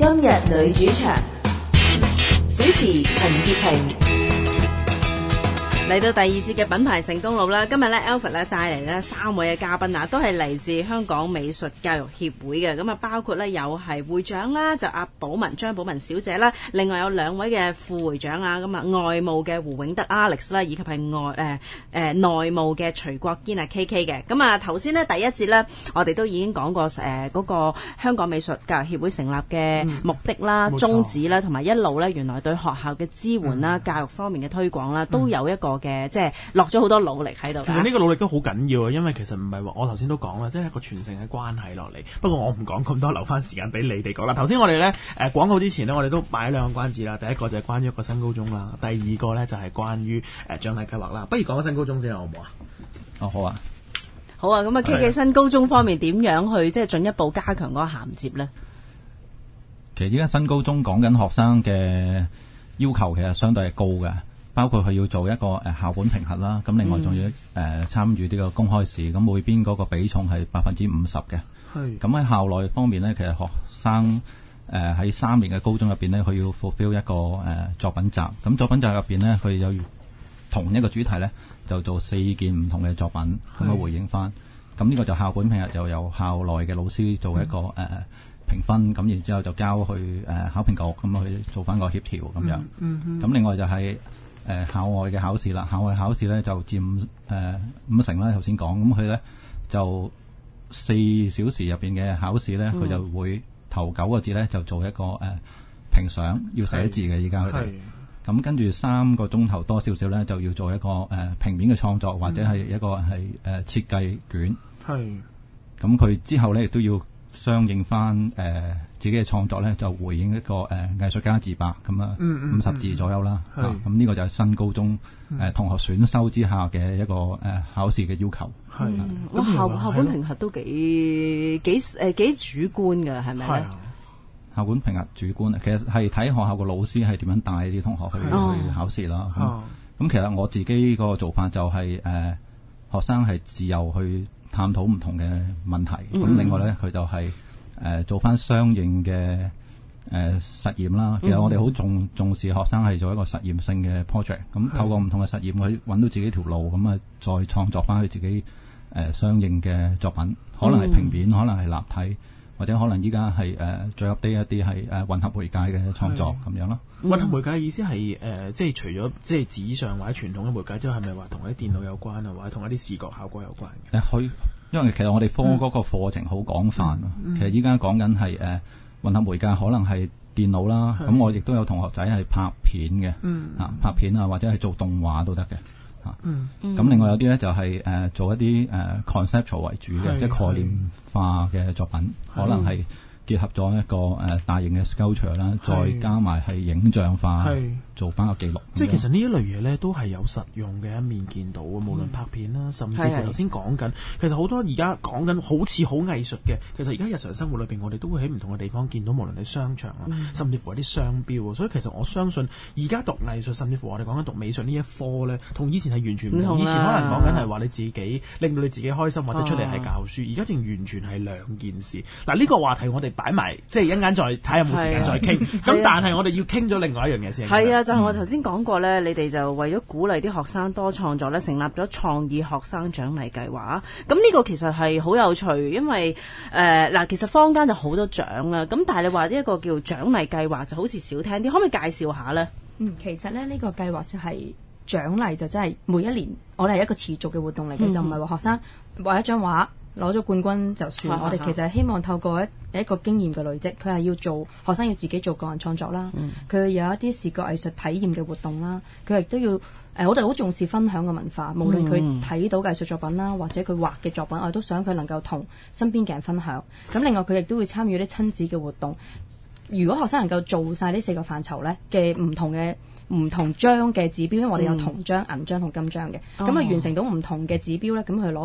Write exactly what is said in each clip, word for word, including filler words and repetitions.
今日女主場，主持陳潔平。 嚟到第二節嘅品牌成功路啦，今日咧 Alfred 咧帶嚟咧三位嘅嘉賓啊，都係嚟自香港美術教育協會嘅，咁啊包括咧有係會長啦，就阿寶雯張寶雯小姐啦，另外有兩位嘅副會長啊，咁啊外務嘅胡永德 Alex 啦，以及係外誒誒內務嘅徐國堅啊 K K 嘅，咁啊頭先咧第一節咧，我哋都已經講過誒嗰、呃那個香港美術教育協會成立嘅目的啦、嗯、宗旨啦，同埋一路咧原來對學校嘅支援啦、嗯、教育方面嘅推廣啦，都有一個嘅即係落咗好多努力喺度。 其實呢個努力都好緊要啊，因為其實唔係話我頭先都講啦，即係一個傳承嘅關係落嚟。不過我唔講咁多，留翻時間俾你哋講啦。頭先我哋咧誒廣告之前呢，我哋都擺兩個關子啦。第一個就係關於一個新高中啦，第二個咧就係關於誒獎勵計劃啦。不如講個新高中先啦，好唔好啊？ 哦，好啊， 好啊。咁啊，K K新高中方面點樣去即係進一步加強嗰個銜接咧？ 其實依家新高中講緊學生嘅要求，其實相對係高嘅。包括佢要做一個誒校本評核啦，咁另外仲要誒、嗯呃、參與呢個公開試，咁每邊嗰個比重係百分之五十嘅。係。咁喺校內方面呢，其實學生誒喺三年嘅高中入邊呢，佢要 fulfill 一個誒、呃、作品集。咁作品集入邊呢，佢有同一個主題呢，就做四件唔同嘅作品咁樣回應翻。咁呢個就校本評核就由校內嘅老師做一個誒、嗯呃、評分，咁然之後就交去誒、呃、考評局咁去做翻個協調咁樣。嗯嗯。咁另外就係、是。誒、呃、校外嘅考試啦，校外考試咧就佔誒、呃、五成啦。頭先講咁佢咧就四小時入邊嘅考試咧，佢、嗯、就會頭九個字咧就做一個誒、呃、評賞，要寫字嘅。依家佢哋咁跟住三個鐘頭多少少咧，就要做一個誒、呃、平面嘅創作，或者係一個係誒、呃、設計卷。係咁佢之後咧亦都要相應翻誒、呃、自己嘅創作咧，就回應一個誒、呃、藝術家自白咁啊，五十字左右啦。咁呢、嗯嗯啊、個就係新高中誒、嗯呃、同學選修之下嘅一個誒、呃、考試嘅要求。係，咁、 嗯、校校本評核都幾幾誒幾主觀㗎，係咪咧？ 校本評核主觀，其實係睇學校個老師係點樣帶啲同學去去考試啦。咁、哦嗯、其實我自己個做法就係、是、誒、呃、學生係自由去探討唔同嘅問題，咁、嗯、另外咧佢就係、是、誒、呃、做翻相應嘅誒、呃、實驗啦。其實我哋好重重視學生係做一個實驗性嘅 project，咁透過唔同嘅實驗去揾到自己條路，咁啊再創作翻佢自己誒、呃、相應嘅作品，可能係平面，嗯、可能係立體，或者可能依家係誒最 update 一啲係誒混合媒介嘅創作咁樣咯。 混合媒介嘅意思係誒、呃，即係除咗即係紙上或者傳統嘅媒介之外，係咪話同一啲電腦有關啊，或者同一啲視覺效果有關嘅？誒， 佢因為其實我哋科嗰個課程好廣泛、嗯嗯、其實依家講緊係誒混合媒介，可能係電腦啦。咁我亦都有同學仔係拍片嘅、嗯，啊拍片啊，或者係做動畫都得嘅。啊，咁、嗯、另外有啲咧就係、是、誒、呃、做一啲誒、呃、conceptual 為主嘅，即係概念化嘅作品，可能係結合咗一個誒、呃、大型嘅 sculpture 啦，再加埋係影像化，做翻個記錄。即係其實呢一類嘢咧，都係有實用嘅一面見到嘅，無論拍片啦，甚至乎頭先講緊，其實好多而家講緊好似好藝術嘅，其實而家日常生活裏邊，我哋都會喺唔同嘅地方見到，無論係商場啦、嗯，甚至乎一啲商標。所以其實我相信，而家讀藝術，甚至乎我哋講緊讀美術呢一科咧，同以前係完全唔同。以前可能講緊係話你自己令到你自己開心，或者出嚟係教書，而家正完全係兩件事。嗱，呢個話題我哋擺埋，即係一陣間再睇下有冇時間再傾。咁但係我哋要傾咗另外一樣嘢先。 係啊，就係、是、我頭先講過咧、嗯，你哋就為咗鼓勵啲學生多創作咧，成立咗創意學生獎勵計劃。咁呢個其實係好有趣，因為誒嗱、呃，其實坊間就好多獎啦。咁但係你話呢一個叫獎勵計劃就好似少聽啲，可唔可以介紹下咧？ 嗯，其實咧呢、這個計劃就係獎勵，就真係每一年我哋係一個持續嘅活動嚟嘅、嗯，就唔係話學生畫一張畫攞咗冠軍就算。我哋其實係希望透過一一個經驗嘅累積，佢係要做學生要自己做個人創作啦，佢、嗯、有一啲視覺藝術體驗嘅活動啦，佢亦都要誒、呃，我哋好重視分享嘅文化，無論佢睇到藝術作品啦，或者佢畫嘅作品，我哋都想佢能夠同身邊嘅人分享。咁另外佢亦都會參與啲親子嘅活動。如果學生能夠做晒呢四個範疇咧嘅唔同嘅唔同章嘅指標，因為我哋有銅章、銀章同金章嘅，咁、嗯、佢完成到唔同嘅指標咧，咁佢攞到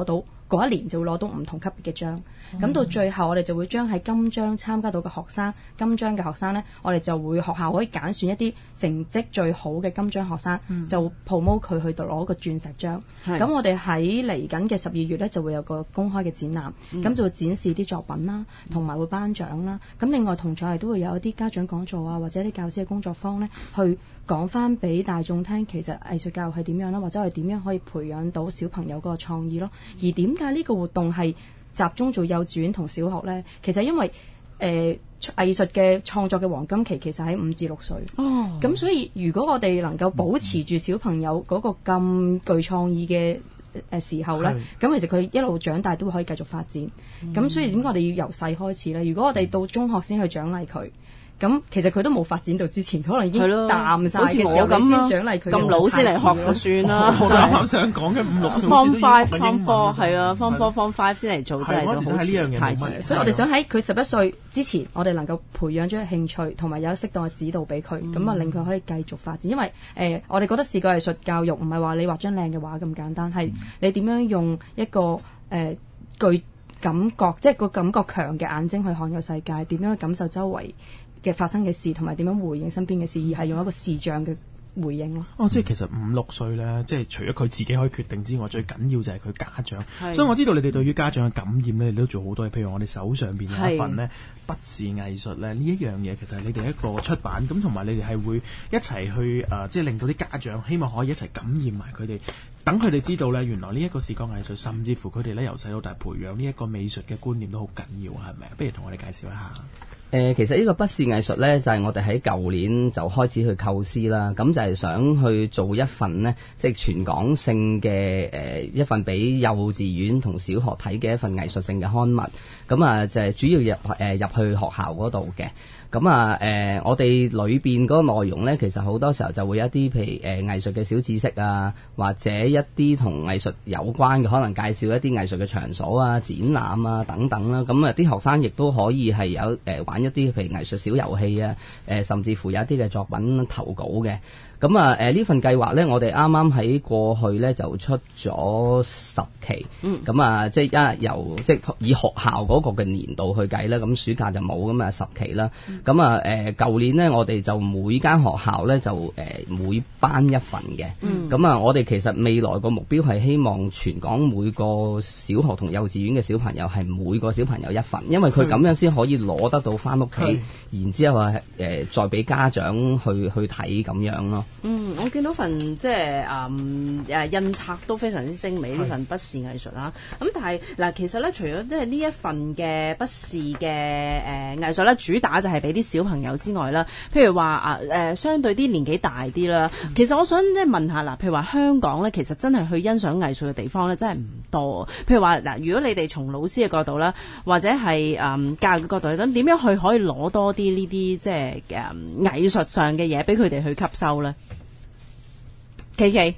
嗰一年就會攞到唔同級別嘅章。咁、嗯、到最後我哋就會將喺金章參加到嘅學生，金章嘅學生呢，我哋就會學校可以揀選一啲成績最好嘅金章學生，嗯、就 promote 佢去到攞個鑽石章。咁我哋喺嚟緊嘅十二月呢，就會有個公開嘅展覽，咁、嗯、就會展示啲作品啦，同埋會頒獎啦。咁另外同場係都會有一啲家長講座啊，或者啲教師嘅工作坊呢，去講翻俾大眾聽，其實藝術教育係點樣啦，或者係點樣可以培養到小朋友嗰個創意咯。而點解呢個活動係集中做幼稚園同小學呢？其實因為誒、呃、藝術嘅創作嘅黃金期其實喺五至六歲。哦，咁所以如果我哋能夠保持住小朋友嗰個咁具創意嘅誒時候呢，咁其實佢一路長大都可以繼續發展。咁、嗯、所以點解我哋要由細開始呢？如果我哋到中學先去獎勵佢，咁其實佢都冇發展到之前，可能已經淡晒嘅時候，你先獎勵佢。咁老先嚟學就算啦。 我啱啱想講嘅五六歲 Form Five、Form Four 係啊，Form Four、Form Five 先嚟做真係就好似太遲。 所以我哋想喺佢十一歲之前，我哋能夠培養咗興趣，同埋有適當嘅指導俾佢，咁啊令佢可以繼續發展。因為誒，我哋覺得視覺藝術教育唔係話你畫張靚嘅畫咁簡單，係你點樣用一個誒具感覺，即係個感覺強嘅眼睛去看個世界，點樣去感受周圍嘅發生嘅事，同埋點樣回應身邊嘅事，而係用一個視像嘅回應咯。 哦，即係其實五六歲咧，即係除咗佢自己可以決定之外，最緊要就係佢家長。所以我知道你哋對於家長嘅感染咧，你都做好多嘢。譬如我哋手上邊有一份呢筆視藝術咧，呢一樣嘢其實係你哋一個出版，咁同埋你哋係會一齊去誒、呃，即係令到啲家長希望可以一齊感染埋佢哋，等佢哋知道咧，原來呢一個視覺藝術，甚至乎佢哋咧由細到大培養呢一個美術嘅觀念都好緊要，係咪？不如同我哋介紹一下。 誒、呃，其實呢個筆視藝術呢，就係、是、我哋喺舊年就開始去構思啦。咁就係想去做一份呢，即、就、係、是、全港性嘅誒、呃、一份俾幼稚園同小學睇嘅一份藝術性嘅刊物。咁啊，就係主要入誒、呃、入去學校嗰度嘅。咁啊，誒、呃，我哋裏邊嗰個內容咧，其實好多時候就會有一啲，譬如誒、呃、藝術嘅小知識啊，或者一啲同藝術有關嘅，可能介紹一啲藝術嘅場所啊、展覽啊等等啦。咁啊，啲學生亦都可以係有誒、呃、玩一啲譬如藝術小遊戲啊，誒、呃、甚至乎有一啲嘅作品投稿嘅。咁啊，誒、呃、呢份計劃咧，我哋啱啱喺過去咧就出咗十期，咁、嗯、啊，即係一由即係以學校嗰個嘅年度去計啦，咁暑假就冇咁啊十期啦。咁、嗯、啊，誒舊年咧，我哋就每間學校咧就誒、呃、每班一份嘅。咁、嗯、啊，我哋其實未來個目標係希望全港每個小學同幼稚園嘅小朋友係每個小朋友一份，因為佢咁樣先可以攞得到翻屋企，然之後啊誒、呃、再俾家長去去睇咁樣咯。 嗯，我見到份即係誒誒印刷都非常之精美呢份筆視藝術啦。咁但係嗱，其實咧除咗即係呢一份嘅筆視嘅誒藝術咧，主打就係俾啲小朋友之外啦。譬如話啊誒，相對啲年紀大啲啦、嗯，其實我想即係問下嗱，譬如話香港咧，其實真係去欣賞藝術嘅地方咧，真係唔多。譬如話嗱，如果你哋從老師嘅角度啦，或者係誒、嗯、教育嘅角度，咁點樣去可以攞多啲呢啲即係誒藝術上嘅嘢俾佢哋去吸收咧？K K，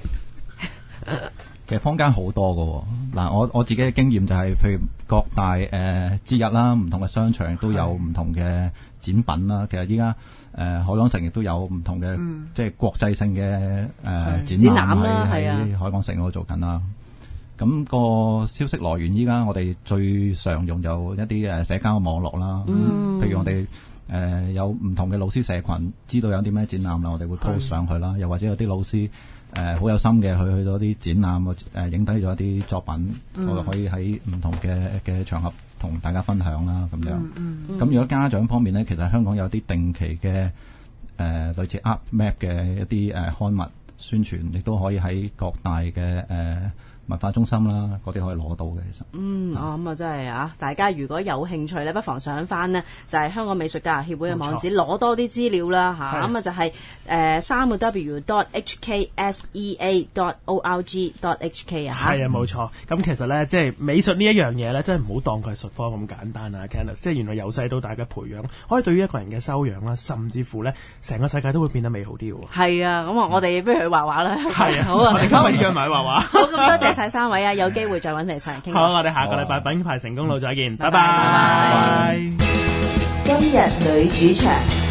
其實坊間好多㗎喎。嗱，我我自己嘅經驗就係、是，譬如各大誒節日啦，唔同嘅商場都有唔同嘅展品啦。其實依家誒海港城亦都有唔同嘅、嗯，即係國際性嘅誒、呃、展覽喺喺海港城嗰度做緊啦。咁、那個消息來源依家我哋最常用有一啲誒社交嘅網絡啦、嗯，譬如我哋。誒、呃、有唔同嘅老師社群知道有啲咩展覽啦，我哋會 post 上去啦。又或者有啲老師誒好、呃、有心嘅，去去到啲展覽誒影低咗一啲作品，嗯、我哋可以喺唔同嘅嘅場合同大家分享啦。咁樣咁、嗯嗯、如果家長方面咧，其實香港有啲定期嘅誒、呃、類似 Art Map 嘅一啲誒、呃、刊物宣傳，亦都可以喺各大嘅誒。呃文化中心啦，嗰啲可以攞到嘅其實。嗯， 哦咁啊，真係啊！大家如果有興趣咧，不妨上翻呢，就係、是、香港美術教育協會嘅網址攞多啲資料啦嚇。咁啊就係誒三個 W dot H K S E A dot O R G dot H K 啊。係啊，冇錯。咁其實咧，即係美術呢一樣嘢咧，真係唔好當佢係術科咁簡單啊 Kenneth 即係原來由細到大嘅培養，可以對於一個人嘅修養啦，甚至乎咧，成個世界都會變得美好啲喎。係啊，咁啊，我哋不如去畫畫啦。係啊，好啊，我哋今日約埋畫畫。好，咁多謝晒三位啊，有機會再揾你上嚟傾。好，我哋下個禮拜品牌成功路再見，拜拜。拜拜。今日女主場。